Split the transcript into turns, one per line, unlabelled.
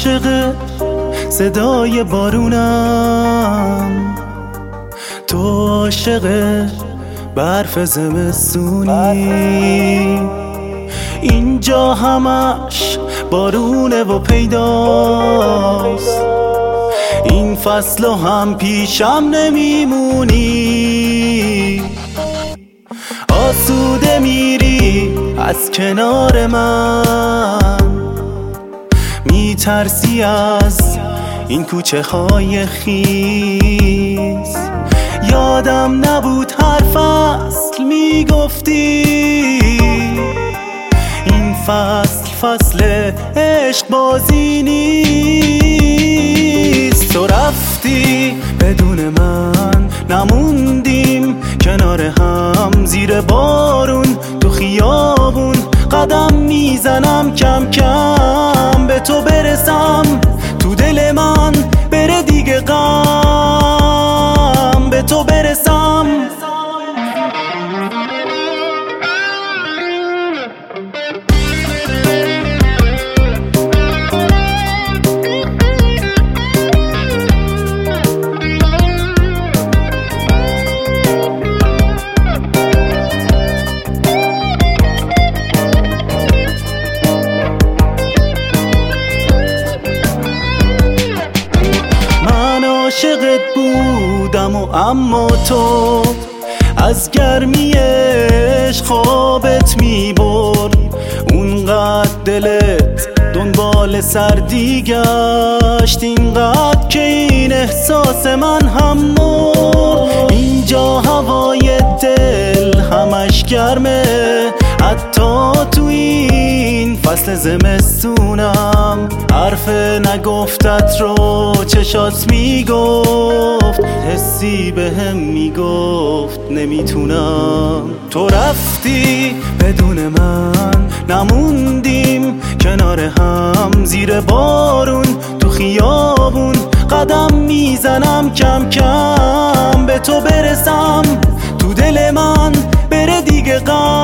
عاشق صدای بارونم، تو عاشق برف زمستونی. اینجا همش بارونه و پیداست، این فصل هم پیشم نمیمونی. آسوده میری از کنار من، میترسی از این کوچه های خیس. یادم نبود هر فصل میگفتی این فصل عشق بازی نیست. تو رفتی بدون من، نموندیم کنار هم زیر بارون تو خیابون. قدم میزنم کم کم به تو برسم، تو دل من بره دیگه غم به تو برسم. عاشقت بودم و اما تو از گرمی عشق خوابت میبرد. اونقدر دلت دنبال سردی گشت، اینقدر که این احساس من هم مرد. اینجا هوای دل همش گرمه، حتی تو این فصل زمستونم. حرف نگفتت رو چشات میگفت، حسی بهم میگفت نمیتونم. تو رفتی بدون من، نموندیم کنار هم زیر بارون تو خیابون. قدم میزنم کم کم به تو برسم، تو دل من بره دیگه غم